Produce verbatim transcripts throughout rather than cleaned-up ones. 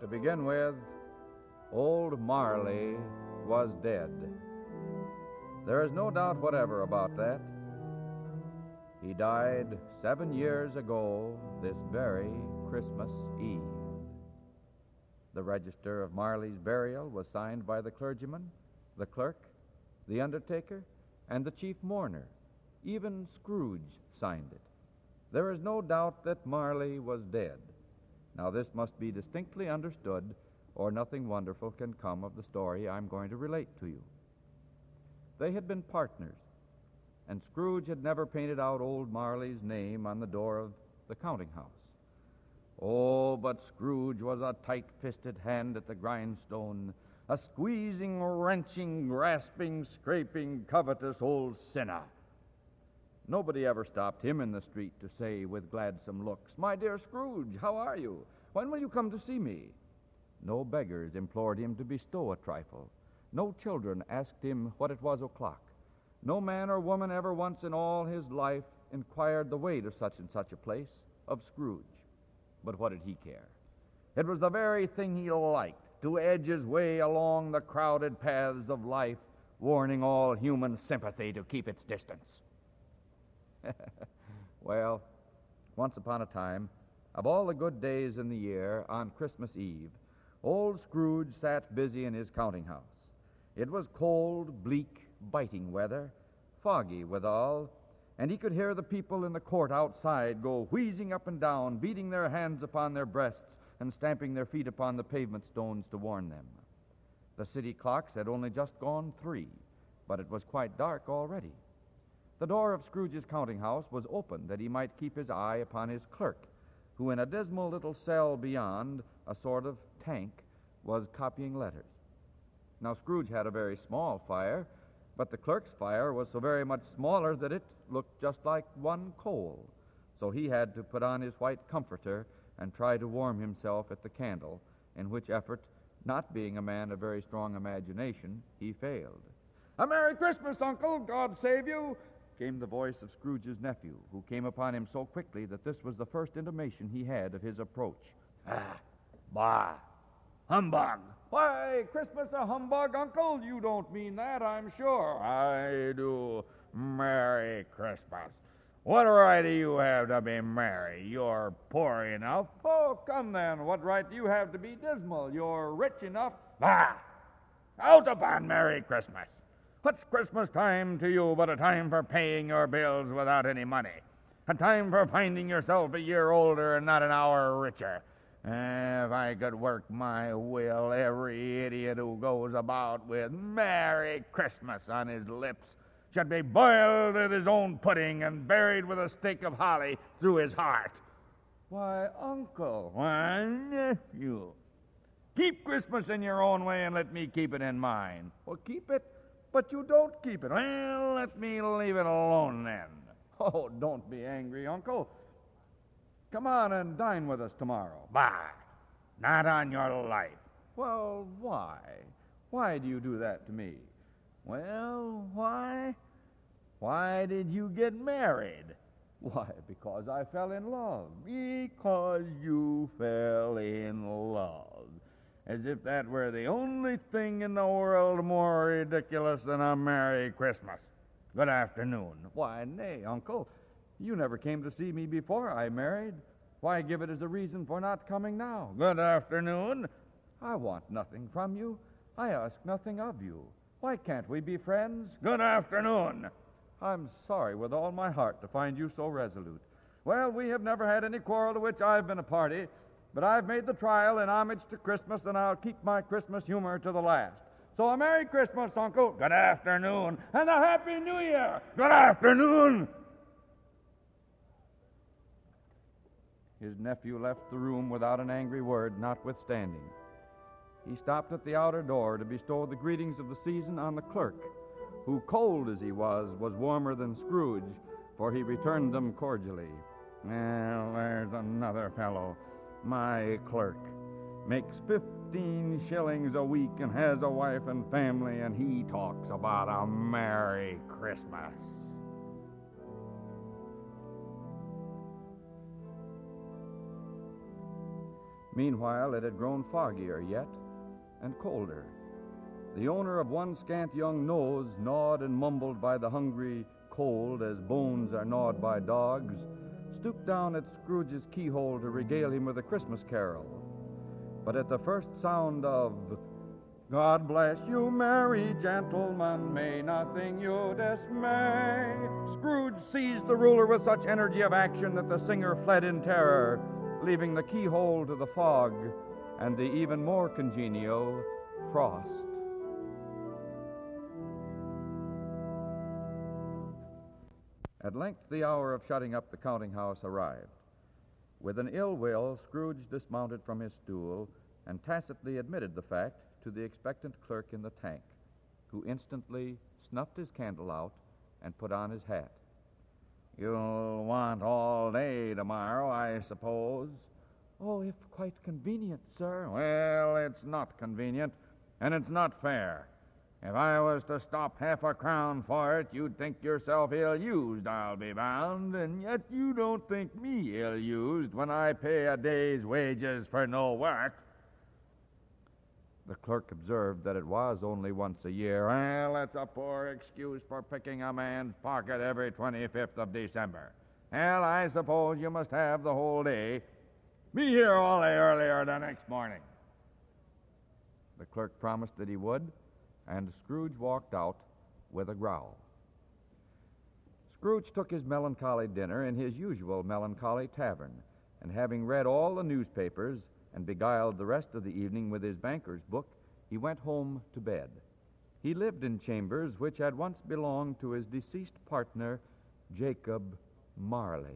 begin with, Old Marley was dead. There is no doubt whatever about that. He died seven years ago this very Christmas Eve. The register of Marley's burial was signed by the clergyman, the clerk, the undertaker, and the chief mourner. Even Scrooge signed it. There is no doubt that Marley was dead. Now this must be distinctly understood, or nothing wonderful can come of the story I'm going to relate to you. They had been partners, and Scrooge had never painted out old Marley's name on the door of the counting house. Oh, but Scrooge was a tight-fisted hand at the grindstone, a squeezing, wrenching, grasping, scraping, covetous old sinner. Nobody ever stopped him in the street to say with gladsome looks, "My dear Scrooge, how are you? When will you come to see me?" No beggars implored him to bestow a trifle. No children asked him what it was o'clock. No man or woman ever once in all his life inquired the way to such and such a place of Scrooge. But what did he care? It was the very thing he liked, to edge his way along the crowded paths of life, warning all human sympathy to keep its distance. Well, once upon a time, of all the good days in the year, on Christmas Eve, old Scrooge sat busy in his counting house. It was cold, bleak, biting weather, foggy withal, and he could hear the people in the court outside go wheezing up and down, beating their hands upon their breasts and stamping their feet upon the pavement stones to warn them. The city clocks had only just gone three, but it was quite dark already. The door of Scrooge's counting house was open that he might keep his eye upon his clerk, who in a dismal little cell beyond, a sort of tank, was copying letters. Now Scrooge had a very small fire, but the clerk's fire was so very much smaller that it looked just like one coal. So he had to put on his white comforter and try to warm himself at the candle, in which effort, not being a man of very strong imagination, he failed. "A Merry Christmas, Uncle! God save you!" came the voice of Scrooge's nephew, who came upon him so quickly that this was the first intimation he had of his approach. Ah, bah! Humbug! "Why, Christmas a humbug, Uncle? You don't mean that, I'm sure." I do. Merry Christmas. What right do you have to be merry? You're poor enough. "Oh, come then. What right do you have to be dismal? You're rich enough." Bah! Out upon Merry Christmas. What's Christmas time to you but a time for paying your bills without any money? A time for finding yourself a year older and not an hour richer? If I could work my will, every idiot who goes about with Merry Christmas on his lips should be boiled with his own pudding and buried with a stake of holly through his heart. "Why, Uncle." "Why, nephew, keep Christmas in your own way and let me keep it in mine." "Well, keep it, but you don't keep it." "Well, let me leave it alone then." "Oh, don't be angry, Uncle. Come on and dine with us tomorrow." "Bah! Not on your life." "Well, why? Why do you do that to me?" "Well, why? Why did you get married?" "Why, because I fell in love." "Because you fell in love. As if that were the only thing in the world more ridiculous than a Merry Christmas. Good afternoon." "Why, nay, Uncle. You never came to see me before I married. Why give it as a reason for not coming now?" "Good afternoon." "I want nothing from you. I ask nothing of you. Why can't we be friends?" "Good afternoon." "I'm sorry with all my heart to find you so resolute. Well, we have never had any quarrel to which I've been a party, but I've made the trial in homage to Christmas, and I'll keep my Christmas humor to the last. So a Merry Christmas, Uncle." "Good afternoon." "And a Happy New Year." "Good afternoon." His nephew left the room without an angry word, notwithstanding. He stopped at the outer door to bestow the greetings of the season on the clerk, who, cold as he was, was warmer than Scrooge, for he returned them cordially. "Well, there's another fellow. My clerk. Makes fifteen shillings a week and has a wife and family, and he talks about a Merry Christmas." Meanwhile, it had grown foggier yet, and colder. The owner of one scant young nose, gnawed and mumbled by the hungry cold as bones are gnawed by dogs, stooped down at Scrooge's keyhole to regale him with a Christmas carol. But at the first sound of "God bless you, merry gentlemen, may nothing you dismay," Scrooge seized the ruler with such energy of action that the singer fled in terror, leaving the keyhole to the fog and the even more congenial frost. At length the hour of shutting up the counting-house arrived. With an ill will, Scrooge dismounted from his stool and tacitly admitted the fact to the expectant clerk in the tank, who instantly snuffed his candle out and put on his hat. "You'll want all day tomorrow, I suppose?" "Oh, if quite convenient, sir." "Well, it's not convenient, and it's not fair. If I was to stop half a crown for it, you'd think yourself ill-used, I'll be bound, and yet you don't think me ill-used when I pay a day's wages for no work." The clerk observed that it was only once a year. "Well, that's a poor excuse for picking a man's pocket every twenty-fifth of December. Well, I suppose you must have the whole day. Be here all day earlier the next morning." The clerk promised that he would, and Scrooge walked out with a growl. Scrooge took his melancholy dinner in his usual melancholy tavern, and having read all the newspapers and beguiled the rest of the evening with his banker's book, he went home to bed. He lived in chambers which had once belonged to his deceased partner, Jacob Marley.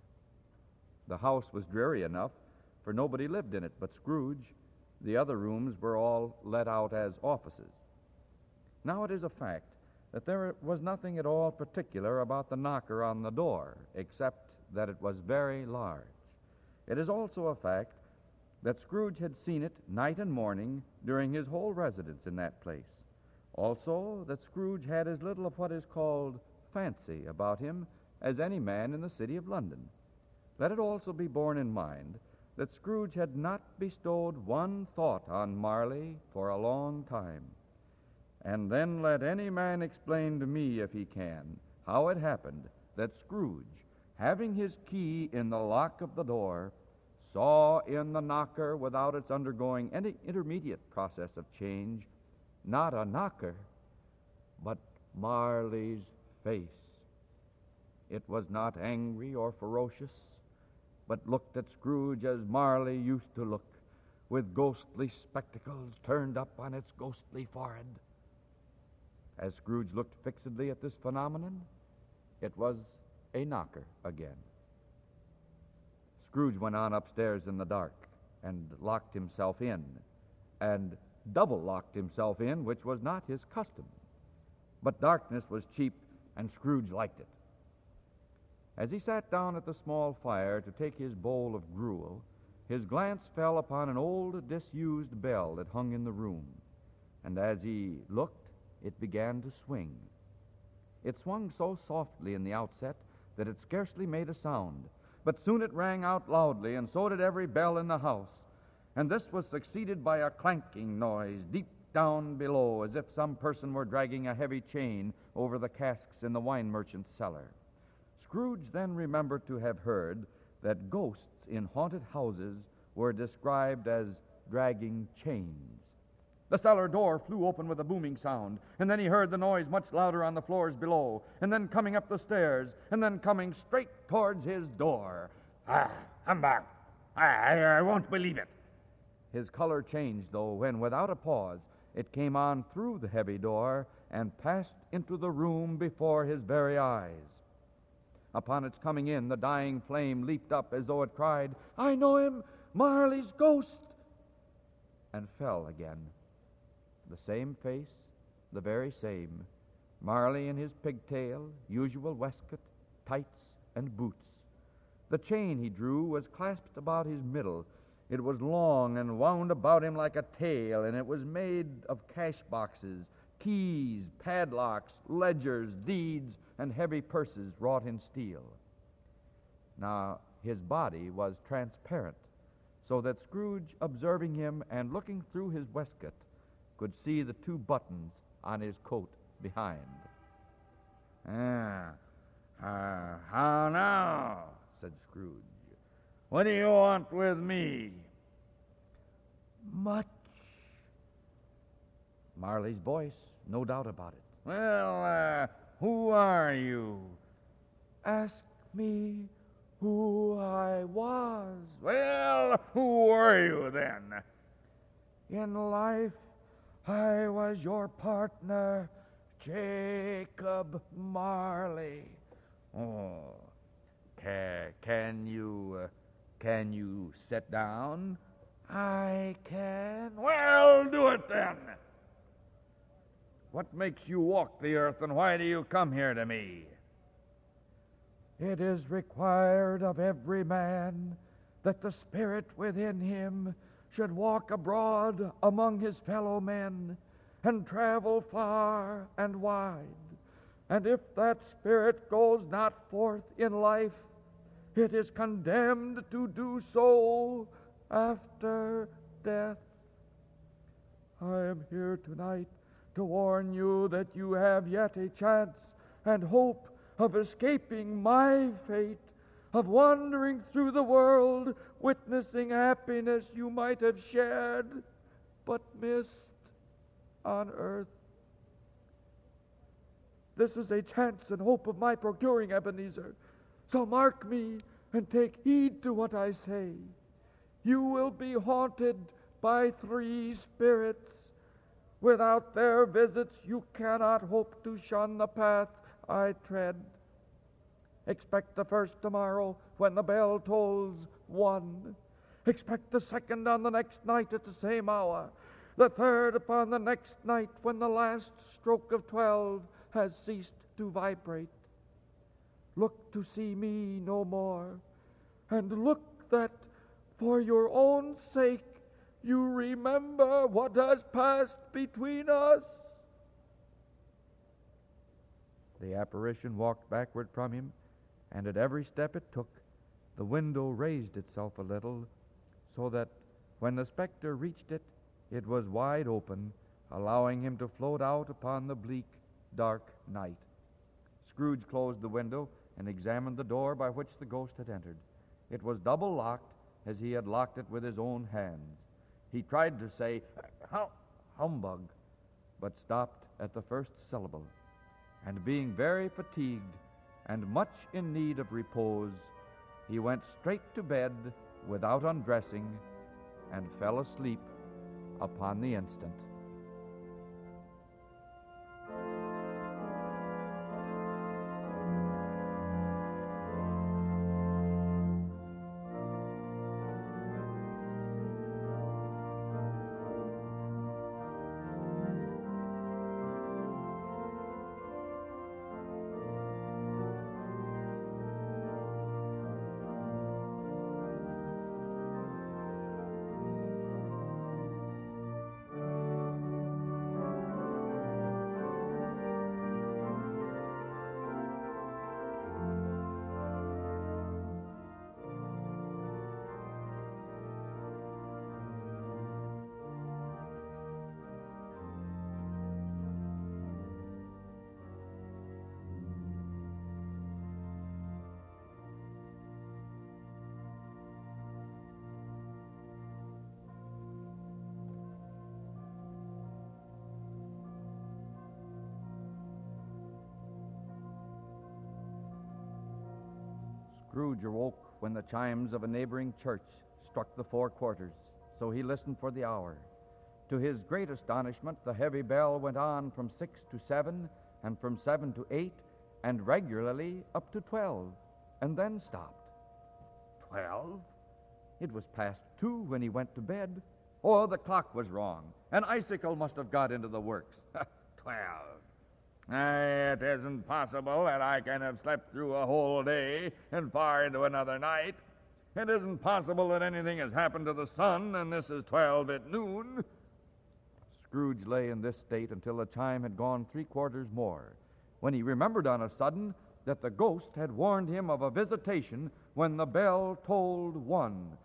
The house was dreary enough, for nobody lived in it but Scrooge. The other rooms were all let out as offices. Now it is a fact that there was nothing at all particular about the knocker on the door, except that it was very large. It is also a fact that Scrooge had seen it night and morning during his whole residence in that place. Also, that Scrooge had as little of what is called fancy about him as any man in the city of London. Let it also be borne in mind that Scrooge had not bestowed one thought on Marley for a long time. And then let any man explain to me, if he can, how it happened that Scrooge, having his key in the lock of the door, saw in the knocker, without its undergoing any intermediate process of change, not a knocker, but Marley's face. It was not angry or ferocious, but looked at Scrooge as Marley used to look, with ghostly spectacles turned up on its ghostly forehead. As Scrooge looked fixedly at this phenomenon, it was a knocker again. Scrooge went on upstairs in the dark and locked himself in, and double-locked himself in, which was not his custom. But darkness was cheap, and Scrooge liked it. As he sat down at the small fire to take his bowl of gruel, his glance fell upon an old, disused bell that hung in the room, and as he looked, it began to swing. It swung so softly in the outset that it scarcely made a sound, but soon it rang out loudly, and so did every bell in the house, and this was succeeded by a clanking noise deep down below, as if some person were dragging a heavy chain over the casks in the wine merchant's cellar. Scrooge then remembered to have heard that ghosts in haunted houses were described as dragging chains. The cellar door flew open with a booming sound, and then he heard the noise much louder on the floors below, and then coming up the stairs, and then coming straight towards his door. "Ah, humbug! I, I won't believe it." His color changed, though, when, without a pause, it came on through the heavy door and passed into the room before his very eyes. Upon its coming in, the dying flame leaped up as though it cried, "I know him, Marley's ghost," and fell again. The same face, the very same, Marley in his pigtail, usual waistcoat, tights, and boots. The chain he drew was clasped about his middle. It was long and wound about him like a tail, and it was made of cash boxes, keys, padlocks, ledgers, deeds, and heavy purses wrought in steel. Now, his body was transparent, so that Scrooge, observing him and looking through his waistcoat, could see the two buttons on his coat behind. Ah, uh, how now, said Scrooge. What do you want with me? Much. Marley's voice, no doubt about it. Well, uh, who are you? Ask me who I was. Well, who were you then? In life, I was your partner, Jacob Marley. Oh, can, can you, uh, can you sit down? I can. Well, do it then. What makes you walk the earth, and why do you come here to me? It is required of every man that the spirit within him should walk abroad among his fellow men and travel far and wide. And if that spirit goes not forth in life, it is condemned to do so after death. I am here tonight to warn you that you have yet a chance and hope of escaping my fate, of wandering through the world, witnessing happiness you might have shared, but missed on earth. This is a chance and hope of my procuring, Ebenezer. So mark me and take heed to what I say. You will be haunted by three spirits. Without their visits, you cannot hope to shun the path I tread. Expect the first tomorrow when the bell tolls one. Expect the second on the next night at the same hour. The third upon the next night when the last stroke of twelve has ceased to vibrate. Look to see me no more, and look that for your own sake you remember what has passed between us. The apparition walked backward from him, and at every step it took, the window raised itself a little, so that when the specter reached it, it was wide open, allowing him to float out upon the bleak, dark night. Scrooge closed the window and examined the door by which the ghost had entered. It was double locked, as he had locked it with his own hands. He tried to say, "Hum- humbug," but stopped at the first syllable, and being very fatigued and much in need of repose, he went straight to bed without undressing and fell asleep upon the instant. Scrooge awoke when the chimes of a neighboring church struck the four quarters, so he listened for the hour. To his great astonishment, the heavy bell went on from six to seven, and from seven to eight, and regularly up to twelve, and then stopped. Twelve? It was past two when he went to bed. Oh, the clock was wrong. An icicle must have got into the works. Twelve. It isn't possible that I can have slept through a whole day and far into another night. It isn't possible that anything has happened to the sun, and this is twelve at noon. Scrooge lay in this state until the chime had gone three quarters more, when he remembered on a sudden that the ghost had warned him of a visitation when the bell tolled one.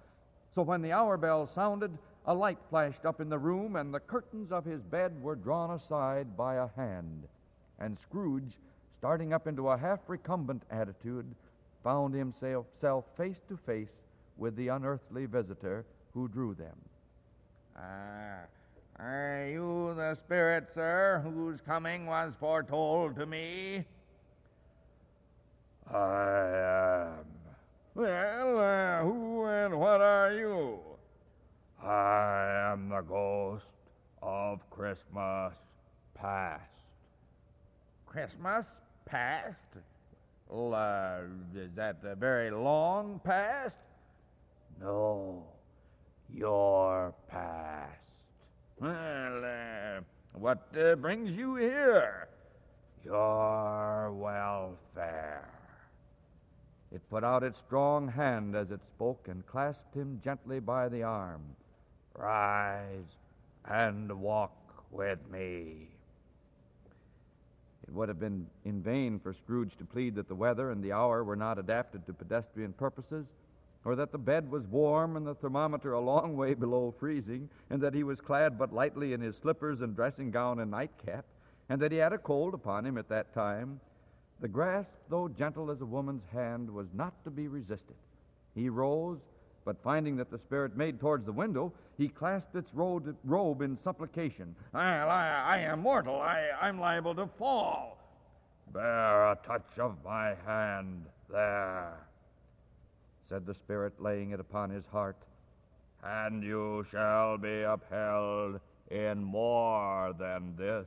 So when the hour bell sounded, a light flashed up in the room, and the curtains of his bed were drawn aside by a hand. And Scrooge, starting up into a half-recumbent attitude, found himself face to face with the unearthly visitor who drew them. Ah, are you the spirit, sir, whose coming was foretold to me? I am. Well, uh, who and what are you? I am the ghost of Christmas past. Christmas past? Well, uh, is that the very long past? No, your past. Well, uh, what uh, brings you here? Your welfare. It put out its strong hand as it spoke and clasped him gently by the arm. Rise and walk with me. It would have been in vain for Scrooge to plead that the weather and the hour were not adapted to pedestrian purposes, or that the bed was warm and the thermometer a long way below freezing, and that he was clad but lightly in his slippers and dressing gown and nightcap, and that he had a cold upon him at that time. The grasp, though gentle as a woman's hand, was not to be resisted. He rose, but finding that the spirit made towards the window, he clasped its robe, robe in supplication. Well, I, I am mortal. I, I'm liable to fall. Bear a touch of my hand there, said the spirit, laying it upon his heart, and you shall be upheld in more than this.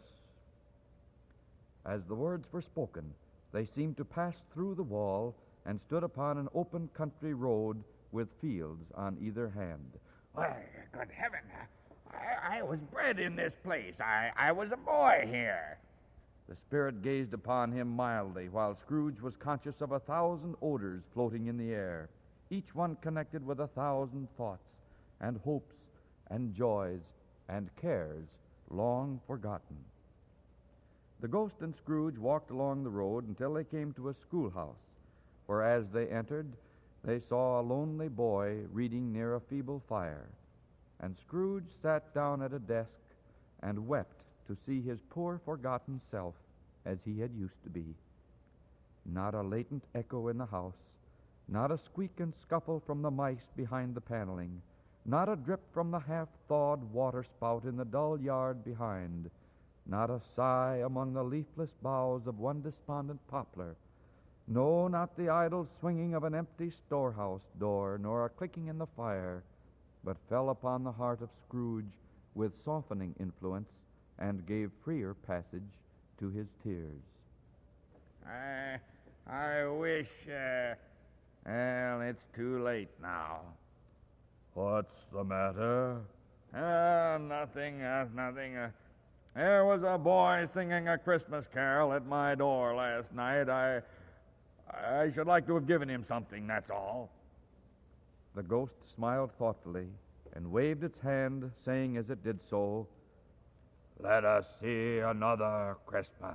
As the words were spoken, they seemed to pass through the wall and stood upon an open country road with fields on either hand. Why, good heaven, I, I was bred in this place. I, I was a boy here. The spirit gazed upon him mildly, while Scrooge was conscious of a thousand odors floating in the air, each one connected with a thousand thoughts and hopes and joys and cares long forgotten. The ghost and Scrooge walked along the road until they came to a schoolhouse, where as they entered, they saw a lonely boy reading near a feeble fire, and Scrooge sat down at a desk and wept to see his poor forgotten self as he had used to be. Not a latent echo in the house, not a squeak and scuffle from the mice behind the paneling, not a drip from the half-thawed waterspout in the dull yard behind, not a sigh among the leafless boughs of one despondent poplar, no, not the idle swinging of an empty storehouse door, nor a clicking in the fire, but fell upon the heart of Scrooge with softening influence and gave freer passage to his tears. I, I wish, uh, well, it's too late now. What's the matter? Uh, nothing, uh, nothing. Uh, there was a boy singing a Christmas carol at my door last night. I, I should like to have given him something, that's all. The ghost smiled thoughtfully and waved its hand, saying as it did so, Let us see another Christmas.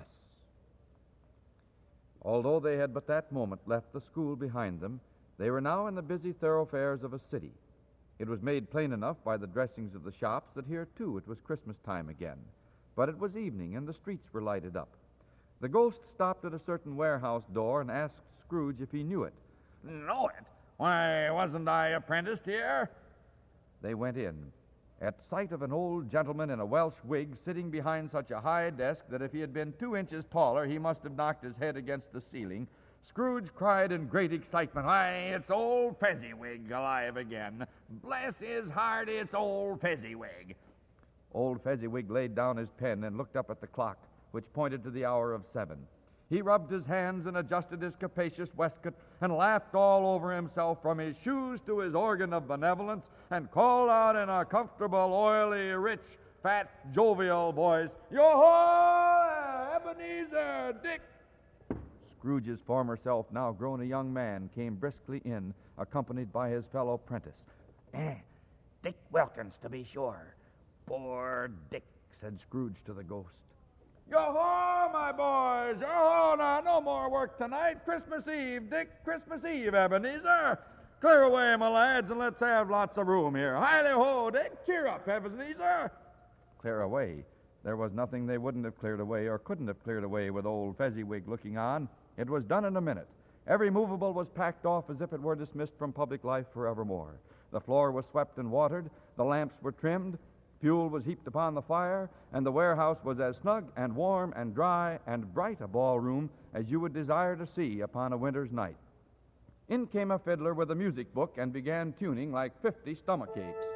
Although they had but that moment left the school behind them, they were now in the busy thoroughfares of a city. It was made plain enough by the dressings of the shops that here, too, it was Christmas time again. But it was evening, and the streets were lighted up. The ghost stopped at a certain warehouse door and asked Scrooge if he knew it. Know it? Why, wasn't I apprenticed here? They went in. At sight of an old gentleman in a Welsh wig sitting behind such a high desk that if he had been two inches taller, he must have knocked his head against the ceiling, Scrooge cried in great excitement, Why, it's old Fezziwig alive again. Bless his heart, it's old Fezziwig. Old Fezziwig laid down his pen and looked up at the clock, which pointed to the hour of seven. He rubbed his hands and adjusted his capacious waistcoat and laughed all over himself from his shoes to his organ of benevolence and called out in a comfortable, oily, rich, fat, jovial voice, Yo-ho, Ebenezer, Dick! Scrooge's former self, now grown a young man, came briskly in, accompanied by his fellow prentice. Eh, Dick Wilkins, to be sure. Poor Dick, said Scrooge to the ghost. Yo-ho, my boys! Yo-ho, now, no more work tonight. Christmas Eve, Dick, Christmas Eve, Ebenezer. Clear away, my lads, and let's have lots of room here. Hi-le-ho, Dick. Cheer up, Ebenezer. Clear away. There was nothing they wouldn't have cleared away or couldn't have cleared away with old Fezziwig looking on. It was done in a minute. Every movable was packed off as if it were dismissed from public life forevermore. The floor was swept and watered, the lamps were trimmed, fuel was heaped upon the fire, and the warehouse was as snug and warm and dry and bright a ballroom as you would desire to see upon a winter's night. In came a fiddler with a music book and began tuning like fifty stomach aches.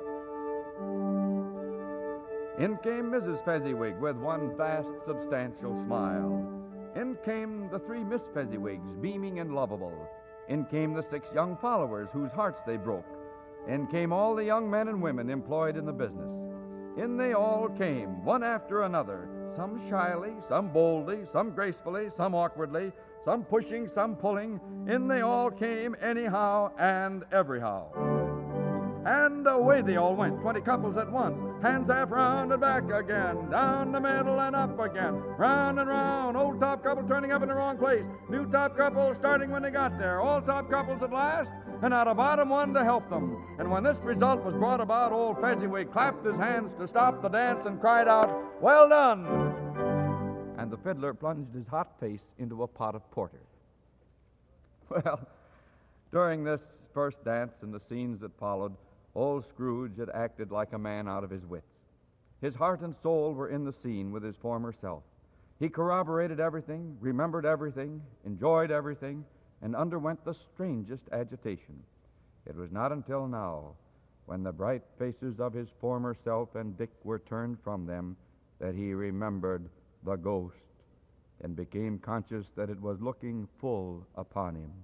In came Missus Fezziwig with one vast, substantial smile. In came the three Miss Fezziwigs, beaming and lovable. In came the six young followers whose hearts they broke. In came all the young men and women employed in the business. In they all came, one after another, some shyly, some boldly, some gracefully, some awkwardly, some pushing, some pulling. In they all came anyhow and everyhow. And away they all went, twenty couples at once, hands half round and back again, down the middle and up again, round and round, old top couple turning up in the wrong place, new top couple starting when they got there, all top couples at last, and not a bottom one to help them. And when this result was brought about, old Fezziwig clapped his hands to stop the dance and cried out, "Well done!" And the fiddler plunged his hot face into a pot of porter. Well, during this first dance and the scenes that followed, old Scrooge had acted like a man out of his wits. His heart and soul were in the scene with his former self. He corroborated everything, remembered everything, enjoyed everything, and underwent the strangest agitation. It was not until now, when the bright faces of his former self and Dick were turned from them, that he remembered the ghost and became conscious that it was looking full upon him.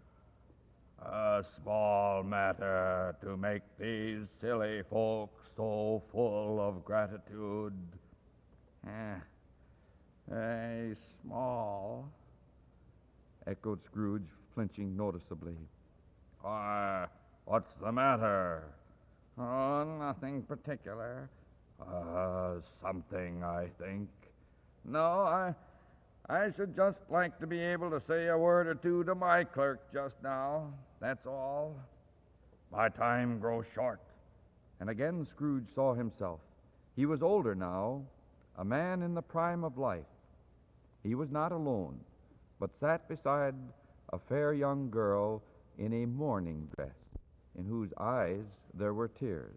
A small matter to make these silly folks so full of gratitude. Eh, eh, small, echoed Scrooge, flinching noticeably. Why, what's the matter? Oh, nothing particular. Uh, something, I think. No, I... I should just like to be able to say a word or two to my clerk just now. That's all. My time grows short. And again Scrooge saw himself. He was older now, a man in the prime of life. He was not alone, but sat beside a fair young girl in a mourning dress, in whose eyes there were tears.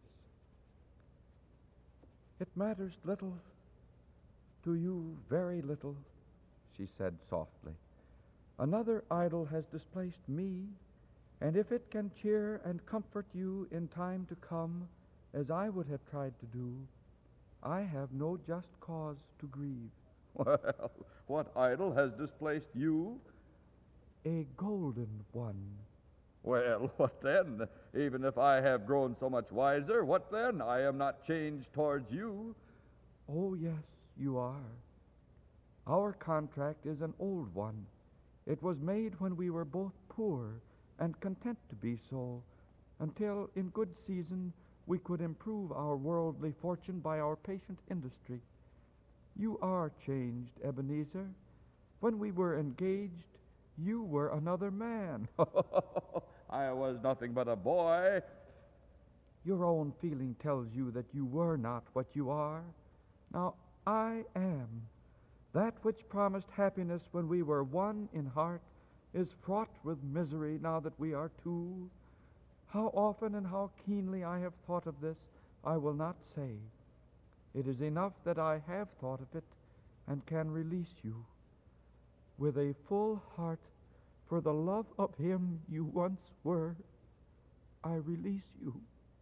"It matters little, to you very little," she said softly. "Another idol has displaced me, and if it can cheer and comfort you in time to come, as I would have tried to do, I have no just cause to grieve." Well, what idol has displaced you? "A golden one." Well, what then? Even if I have grown so much wiser, what then? I am not changed towards you. "Oh, yes, you are. Our contract is an old one. It was made when we were both poor and content to be so, until in good season we could improve our worldly fortune by our patient industry. You are changed, Ebenezer. When we were engaged, you were another man." I was nothing but a boy. "Your own feeling tells you that you were not what you are. Now I am. That which promised happiness when we were one in heart is fraught with misery now that we are two. How often and how keenly I have thought of this, I will not say. It is enough that I have thought of it and can release you. With a full heart, for the love of him you once were, I release you."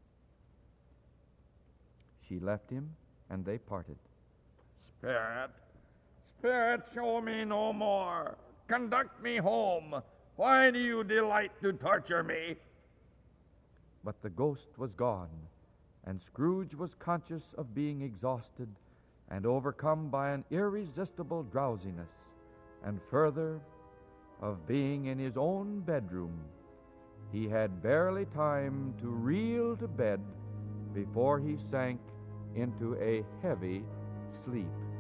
She left him, and they parted. Spirit, Spirit, show me no more. Conduct me home. Why do you delight to torture me? But the ghost was gone, and Scrooge was conscious of being exhausted and overcome by an irresistible drowsiness, and further, of being in his own bedroom. He had barely time to reel to bed before he sank into a heavy sleep.